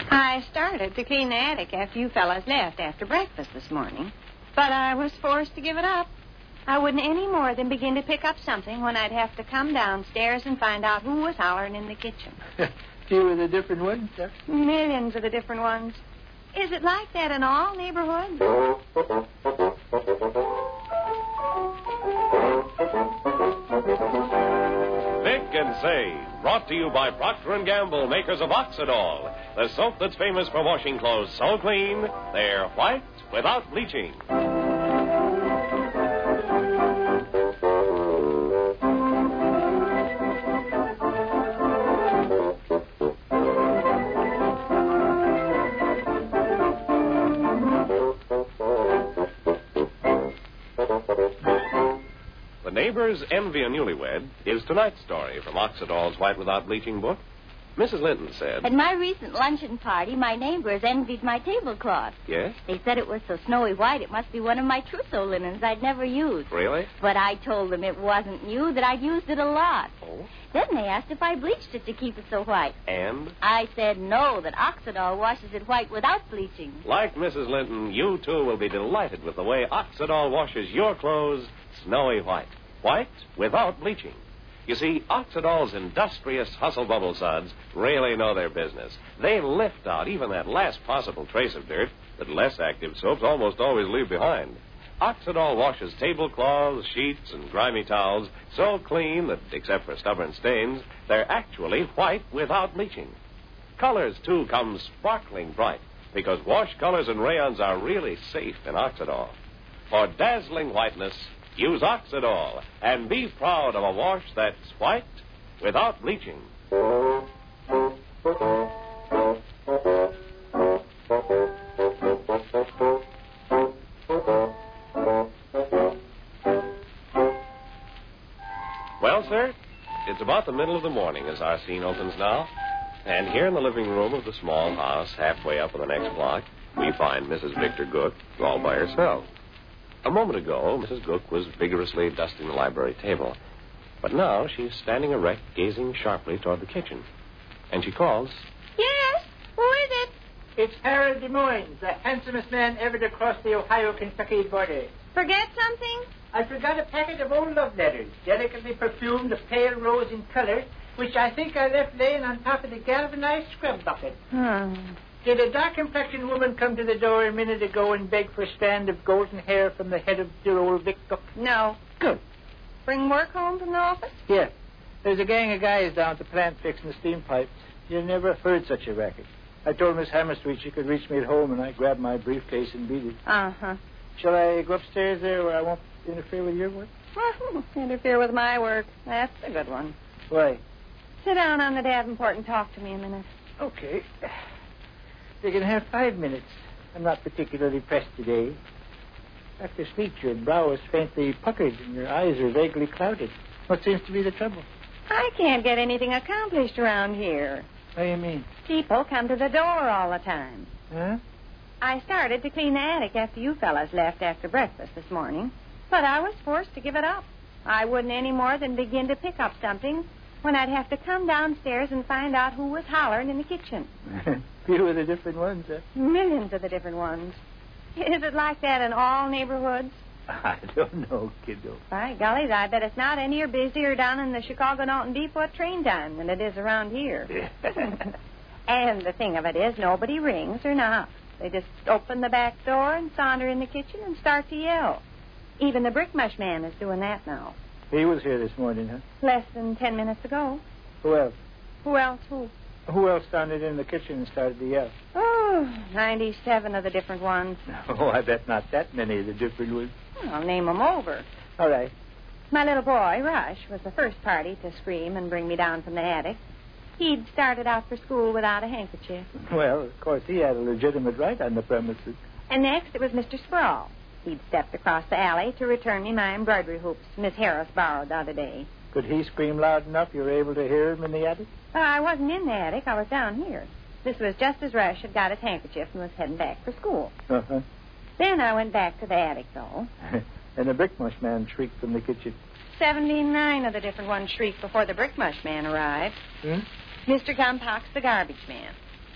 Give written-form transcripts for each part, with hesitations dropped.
I started to clean the attic after you fellas left after breakfast this morning, but I was forced to give it up. I wouldn't any more than begin to pick up something when I'd have to come downstairs and find out who was hollering in the kitchen. Few of the different ones, sir? Millions of the different ones. Is it like that in all neighborhoods? Vic and Save, brought to you by Procter & Gamble, makers of Oxidol, the soap that's famous for washing clothes so clean, they're white without bleaching. The Neighbors Envy a Newlywed is tonight's story from Oxidol's White Without Bleaching book. Mrs. Linton said... At my recent luncheon party, my neighbors envied my tablecloth. Yes? They said it was so snowy white it must be one of my trousseau linens I'd never used. Really? But I told them it wasn't new, that I'd used it a lot. Oh? Then they asked if I bleached it to keep it so white. And? I said no, that Oxidol washes it white without bleaching. Like Mrs. Linton, you too will be delighted with the way Oxidol washes your clothes snowy white. White without bleaching. You see, Oxidol's industrious hustle bubble suds really know their business. They lift out even that last possible trace of dirt that less active soaps almost always leave behind. Oxidol washes tablecloths, sheets, and grimy towels so clean that, except for stubborn stains, they're actually white without bleaching. Colors, too, come sparkling bright because wash colors and rayons are really safe in Oxidol. For dazzling whiteness, use Oxidol and be proud of a wash that's white without bleaching. Well, sir, it's about the middle of the morning as our scene opens now. And here in the living room of the small house halfway up on the next block, we find Mrs. Victor Gook all by herself. A moment ago, Mrs. Gook was vigorously dusting the library table. But now she's standing erect, gazing sharply toward the kitchen. And she calls... Yes? Who is it? It's Harold Des Moines, the handsomest man ever to cross the Ohio-Kentucky border. Forget something? I forgot a packet of old love letters, delicately perfumed, a pale rose in color, which I think I left laying on top of the galvanized scrub bucket. Did a dark-complexioned woman come to the door a minute ago and beg for a strand of golden hair from the head of dear old Vic Duck? No. Good. Bring work home from the office? Yeah. There's a gang of guys down at the plant fixing the steam pipes. You never heard such a racket. I told Miss Hammerstreet she could reach me at home, and I grabbed my briefcase and beat it. Uh-huh. Shall I go upstairs there where I won't interfere with your work? Well, interfere with my work. That's a good one. Why? Sit down on the Davenport and talk to me a minute. Okay. You can have 5 minutes. I'm not particularly pressed today. After sleep, your brow is faintly puckered and your eyes are vaguely clouded. What seems to be the trouble? I can't get anything accomplished around here. What do you mean? People come to the door all the time. Huh? I started to clean the attic after you fellas left after breakfast this morning, but I was forced to give it up. I wouldn't any more than begin to pick up something when I'd have to come downstairs and find out who was hollering in the kitchen. Few of the different ones, huh? Millions of the different ones. Is it like that in all neighborhoods? I don't know, kiddo. By golly, I bet it's not any busier down in the Chicago-Norton Depot at train time than it is around here. And the thing of it is, nobody rings or knocks. They just open the back door and saunter in the kitchen and start to yell. Even the brick-mush man is doing that now. He was here this morning, huh? Less than 10 minutes ago. Who else? Who else? Who? Who else sounded in the kitchen and started to yell? Oh, 97 of the different ones. Oh, I bet not that many of the different ones. I'll name them over. All right. My little boy, Rush, was the first party to scream and bring me down from the attic. He'd started out for school without a handkerchief. Well, of course, he had a legitimate right on the premises. And next it was Mr. Sproul. He'd stepped across the alley to return me my embroidery hoops Miss Harris borrowed the other day. Could he scream loud enough you were able to hear him in the attic? I wasn't in the attic. I was down here. This was just as Rush had got his handkerchief and was heading back for school. Uh-huh. Then I went back to the attic, though. And the brick-mush man shrieked from the kitchen. 79 of the different ones shrieked before the brick-mush man arrived. Hmm? Mr. Gumpox, the garbage man.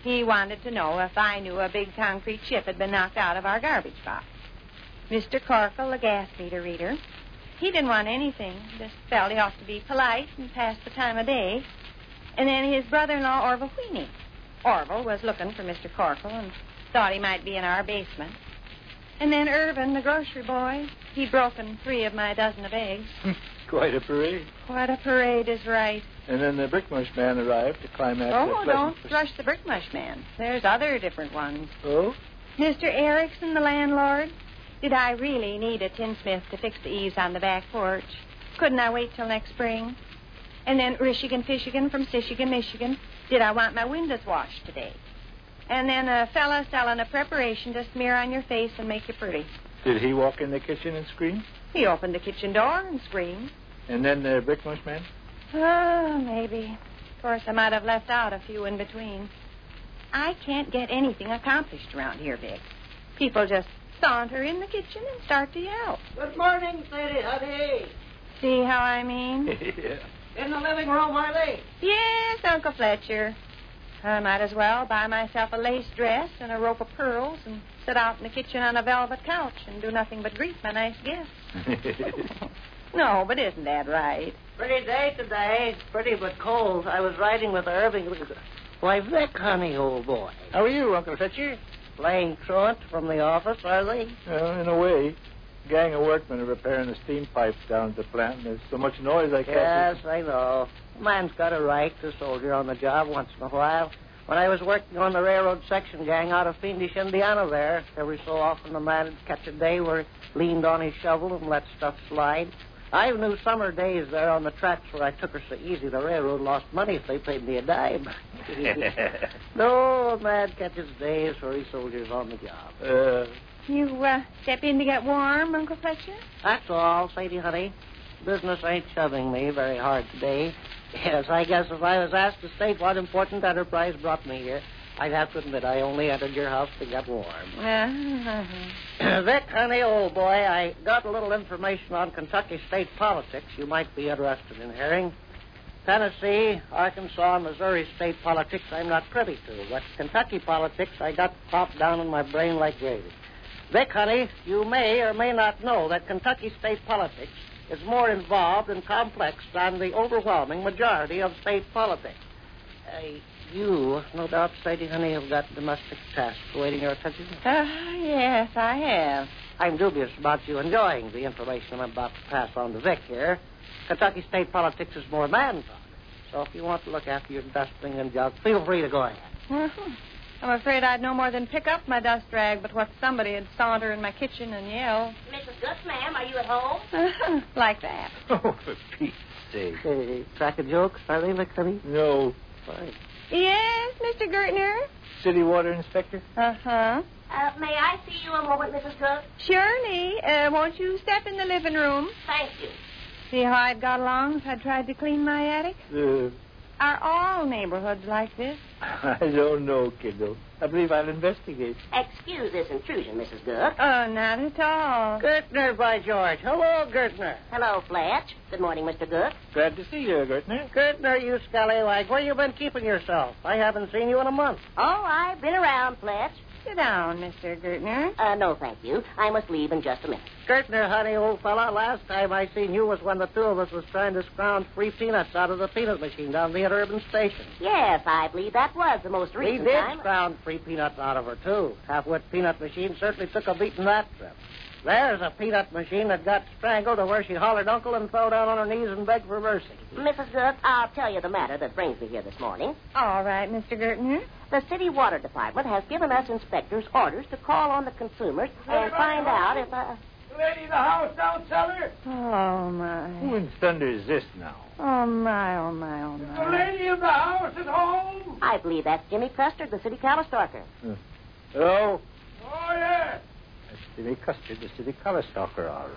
He wanted to know if I knew a big concrete chip had been knocked out of our garbage box. Mr. Corkle, the gas meter reader, he didn't want anything. Just felt he ought to be polite and pass the time of day. And then his brother-in-law, Orville Sweeney. Orville was looking for Mr. Corkle and thought he might be in our basement. And then Irvin, the grocery boy, he'd broken 3 of my dozen of eggs. Quite a parade. What a parade is right. And then the brickmush man arrived to climax. Oh, don't rush the brickmush man. There's other different ones. Oh? Mr. Erickson, the landlord. Did I really need a tinsmith to fix the eaves on the back porch? Couldn't I wait till next spring? And then Rishigan Fishigan from Sishigan, Michigan. Did I want my windows washed today? And then a fella selling a preparation to smear on your face and make you pretty. Did he walk in the kitchen and scream? He opened the kitchen door and screamed. And then the brickmush man? Oh, maybe. Of course, I might have left out a few in between. I can't get anything accomplished around here, Vic. People just saunter in the kitchen and start to yell. Good morning, Sadie, honey. See how I mean? Yeah. In the living room, are they? Yes, Uncle Fletcher. I might as well buy myself a lace dress and a rope of pearls and sit out in the kitchen on a velvet couch and do nothing but greet my nice guests. No, but isn't that right? Pretty day today. Pretty but cold. I was riding with Irving. Why, Vic, honey, old boy. How are you, Uncle Fletcher? Playing truant from the office, are they? Well, in a way. Gang of workmen are repairing the steam pipes down at the plant, and there's so much noise I can't... Yes, I know. A man's got a right to soldier on the job once in a while. When I was working on the railroad section gang out of fiendish Indiana there, every so often a man would catch a day where he leaned on his shovel and let stuff slide. I knew summer days there on the tracks where I took her so easy the railroad lost money if they paid me a dime. No, a man catches days where he soldiers on the job. You step in to get warm, Uncle Fletcher? That's all, Sadie, honey. Business ain't shoving me very hard today. Yes, I guess if I was asked to state what important enterprise brought me here, I'd have to admit I only entered your house to get warm. Vic, honey, old boy, I got a little information on Kentucky state politics you might be interested in hearing. Tennessee, Arkansas, and Missouri state politics I'm not privy to, but Kentucky politics I got popped down in my brain like gravy. Vic, honey, you may or may not know that Kentucky state politics is more involved and complex than the overwhelming majority of state politics. You, no doubt, Sadie, honey, have got domestic tasks awaiting your attention. Yes, I have. I'm dubious about you enjoying the information I'm about to pass on to Vic here. Kentucky state politics is more man talk. So if you want to look after your dusting and jug, feel free to go ahead. I'm afraid I'd no more than pick up my dust rag, but what somebody would saunter in my kitchen and yell. Mrs. Gus, ma'am, are you at home? Like that. Oh, for Pete's sake. Hey, crack a joke, are they, Vic, honey? No. Fine. Yes, Mr. Gertner? City water inspector? Uh-huh. May I see you a moment, Mrs. Gus? Surely. Won't you step in the living room? Thank you. See how I'd got along if I'd tried to clean my attic? Are all neighborhoods like this? I don't know, kiddo. I believe I'll investigate. Excuse this intrusion, Mrs. Gus. Oh, not at all. Gertner, by George. Hello, Gertner. Hello, Fletch. Good morning, Mr. Gus. Glad to see you, Gertner. Gertner, you scallywag. Where you been keeping yourself? I haven't seen you in a month. Oh, I've been around, Fletch. Sit down, Mr. Gertner. No, thank you. I must leave in just a minute. Gertner, honey, old fella, last time I seen you was when the two of us was trying to scrounge free peanuts out of the peanut machine down the interurban station. Yes, I believe that was the most We recent did time. scrounge free peanuts out of her, too. Half-wit peanut machine certainly took a beating that trip. There's a peanut machine that got strangled to where she hollered uncle and fell down on her knees and begged for mercy. Mrs. Gus, I'll tell you the matter that brings me here this morning. All right, Mr. Gertner. The city water department has given us inspectors orders to call on the consumers and find out if... The lady in the house down cellar? Oh, my. Who in thunder is this now? Oh, my, oh, my, oh, The my. lady in the house at home? I believe that's Jimmy Custard, the city collar stalker. Hello? Oh, yes. That's Jimmy Custard, the city collar stalker, all right.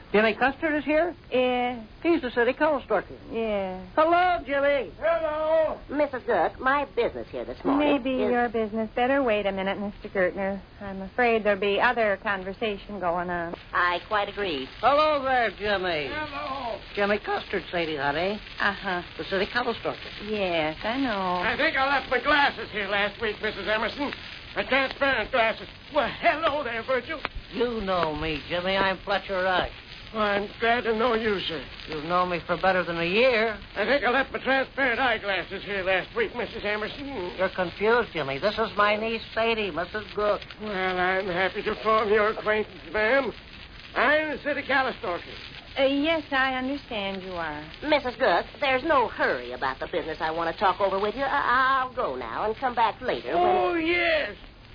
Jimmy Custer is here? Yeah. He's the city color stocker. Yeah. Hello, Jimmy. Hello. Mrs. Gook, my business here this morning Maybe is... your business better wait a minute, Mr. Gertner. I'm afraid there'll be other conversation going on. I quite agree. Hello there, Jimmy. Hello. Jimmy Custard, Sadie, honey. Uh-huh. The city color stocker. Yes, I know. I think I left my glasses here last week, Mrs. Emerson. My transparent glasses. Well, hello there, Virgil. You know me, Jimmy. I'm Fletcher Rush. Well, I'm glad to know you, sir. You've known me for better than a year. I think I left my transparent eyeglasses here last week, Mrs. Emerson. You're confused, Jimmy. This is my niece, Sadie, Mrs. Gook. Well, I'm happy to form your acquaintance, ma'am. I'm the city Calistoker. Yes, I understand you are. Mrs. Gook, there's no hurry about the business I want to talk over with you. I'll go now and come back later. Oh, yes.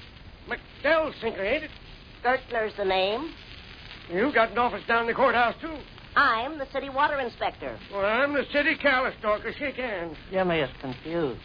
McDell Sinker, ain't it? Gertner's the name. You got an office down in the courthouse, too. I'm the city water inspector. Well, I'm the city Calistoker. Shake hands. Jimmy is confused.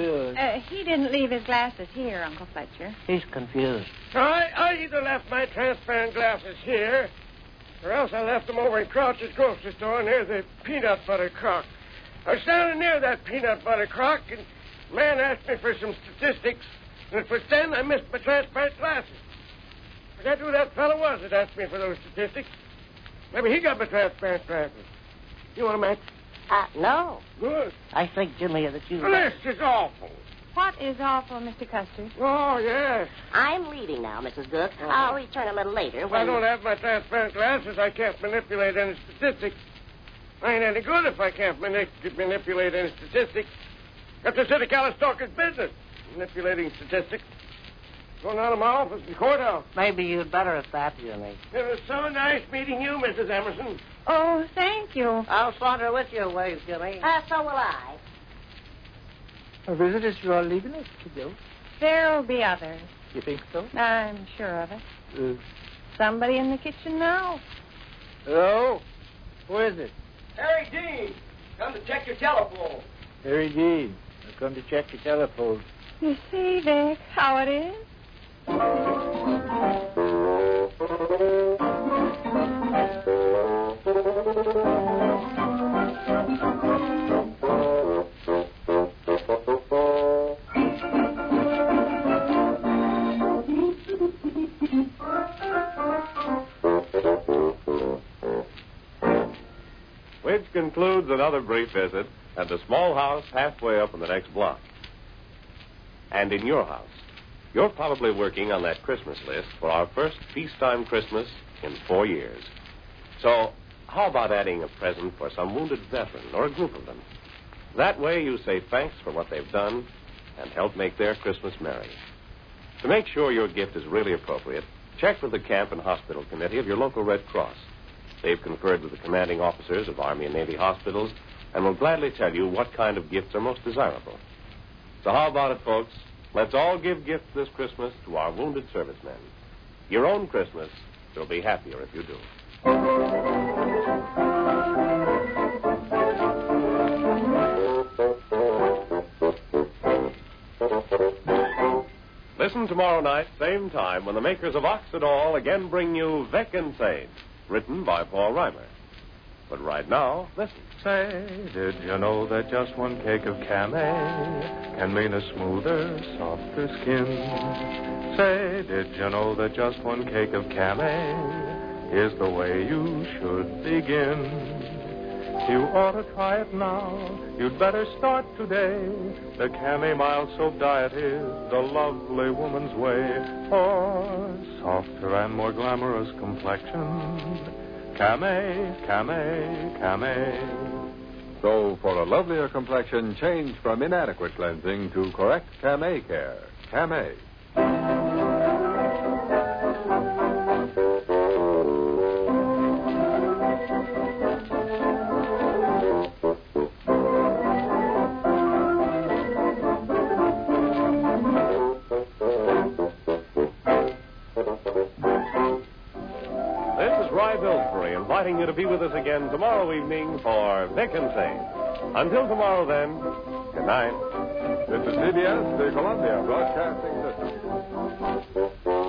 He didn't leave his glasses here, Uncle Fletcher. He's confused. I either left my transparent glasses here, or else I left them over in Crouch's grocery store near the peanut butter crock. I was standing near that peanut butter crock, and a man asked me for some statistics, and it was then I missed my transparent glasses. Forget who that fellow was that asked me for those statistics. Maybe he got my transparent glasses. You want a match? No. Good. I think, Jimmy, that you... This is awful. What is awful, Mr. Custer? Oh, yes. I'm leaving now, Mrs. Gook. I'll return a little later If I don't have my transparent glasses, I can't manipulate any statistics. I ain't any good if I can't manipulate any statistics. That's the city Calistoker's business, manipulating statistics. Going out of my office in the courthouse. Maybe you'd better at that, Jimmy. It was so nice meeting you, Mrs. Emerson. Oh, thank you. I'll saunter with you a ways, Jimmy. So will I. Our visitors are all leaving us to go. There'll be others. You think so? I'm sure of it. Somebody in the kitchen now. Hello? Who is it? Harry Dean, come to check your telephone. Harry Dean. I've come to check your telephone. You see, Vic, how it is? Which concludes another brief visit at the small house halfway up in the next block. And in your house, you're probably working on that Christmas list for our first peacetime Christmas in 4 years. So, how about adding a present for some wounded veteran or a group of them? That way you say thanks for what they've done and help make their Christmas merry. To make sure your gift is really appropriate, check with the Camp and Hospital Committee of your local Red Cross. They've conferred with the commanding officers of Army and Navy hospitals and will gladly tell you what kind of gifts are most desirable. So how about it, folks? Let's all give gifts this Christmas to our wounded servicemen. Your own Christmas will be happier if you do. Listen tomorrow night, same time, when the makers of Oxidol again bring you Vic and Sage, written by Paul Reimer. But right now, listen. Say, did you know that just one cake of Camay can mean a smoother, softer skin? Say, did you know that just one cake of Camay is the way you should begin? You ought to try it now. You'd better start today. The Camay Mild Soap Diet is the lovely woman's way for softer and more glamorous complexion. Camay, Camay, Camay. So, for a lovelier complexion, change from inadequate cleansing to correct Camay care. Camay. Inviting you to be with us again tomorrow evening for Vic and Sage. Until tomorrow, then, good night. This is CBS, the Columbia Broadcasting System.